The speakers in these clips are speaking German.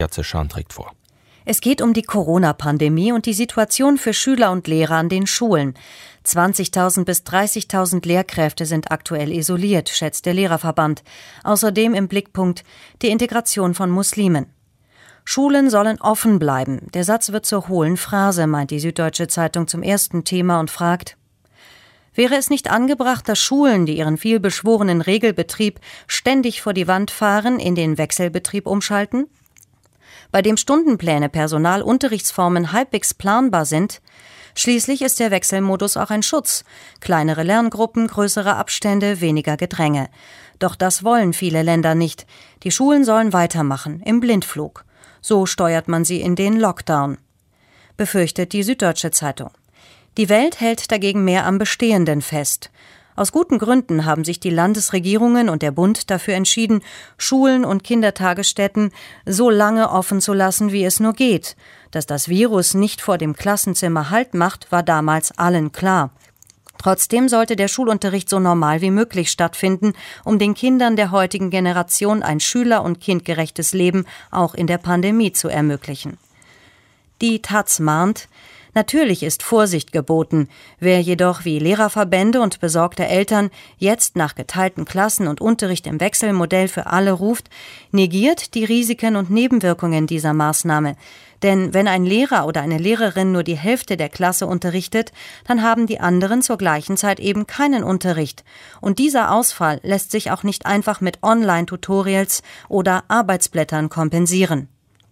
Jatze Schan trägt vor. Es geht um die Corona-Pandemie und die Situation für Schüler und Lehrer an den Schulen. 20.000 bis 30.000 Lehrkräfte sind aktuell isoliert, schätzt der Lehrerverband. Außerdem im Blickpunkt die Integration von Muslimen. Schulen sollen offen bleiben. Der Satz wird zur hohlen Phrase, meint die Süddeutsche Zeitung zum ersten Thema und fragt: Wäre es nicht angebracht, dass Schulen, die ihren vielbeschworenen Regelbetrieb ständig vor die Wand fahren, in den Wechselbetrieb umschalten? Bei dem Stundenpläne, Personal, Unterrichtsformen halbwegs planbar sind, schließlich ist der Wechselmodus auch ein Schutz. Kleinere Lerngruppen, größere Abstände, weniger Gedränge. Doch das wollen viele Länder nicht. Die Schulen sollen weitermachen, im Blindflug. So steuert man sie in den Lockdown, befürchtet die Süddeutsche Zeitung. Die Welt hält dagegen mehr am Bestehenden fest. Aus guten Gründen haben sich die Landesregierungen und der Bund dafür entschieden, Schulen und Kindertagesstätten so lange offen zu lassen, wie es nur geht. Dass das Virus nicht vor dem Klassenzimmer Halt macht, war damals allen klar. Trotzdem sollte der Schulunterricht so normal wie möglich stattfinden, um den Kindern der heutigen Generation ein schüler- und kindgerechtes Leben auch in der Pandemie zu ermöglichen. Die taz mahnt: Natürlich ist Vorsicht geboten. Wer jedoch wie Lehrerverbände und besorgte Eltern jetzt nach geteilten Klassen und Unterricht im Wechselmodell für alle ruft, negiert die Risiken und Nebenwirkungen dieser Maßnahme. Denn wenn ein Lehrer oder eine Lehrerin nur die Hälfte der Klasse unterrichtet, dann haben die anderen zur gleichen Zeit eben keinen Unterricht. Und dieser Ausfall lässt sich auch nicht einfach mit Online-Tutorials oder Arbeitsblättern kompensieren.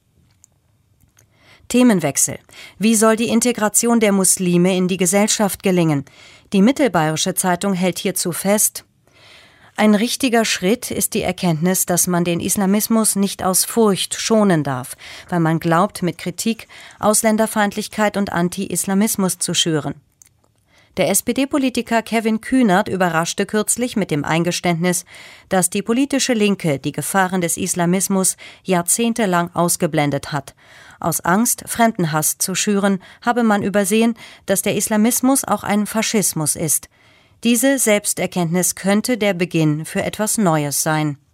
Themenwechsel. Wie soll die Integration der Muslime in die Gesellschaft gelingen? Die Mittelbayerische Zeitung hält hierzu fest: Ein richtiger Schritt ist die Erkenntnis, dass man den Islamismus nicht aus Furcht schonen darf, weil man glaubt, mit Kritik Ausländerfeindlichkeit und Anti-Islamismus zu schüren. Der SPD-Politiker Kevin Kühnert überraschte kürzlich mit dem Eingeständnis, dass die politische Linke die Gefahren des Islamismus jahrzehntelang ausgeblendet hat. Aus Angst, Fremdenhass zu schüren, habe man übersehen, dass der Islamismus auch ein Faschismus ist. Diese Selbsterkenntnis könnte der Beginn für etwas Neues sein.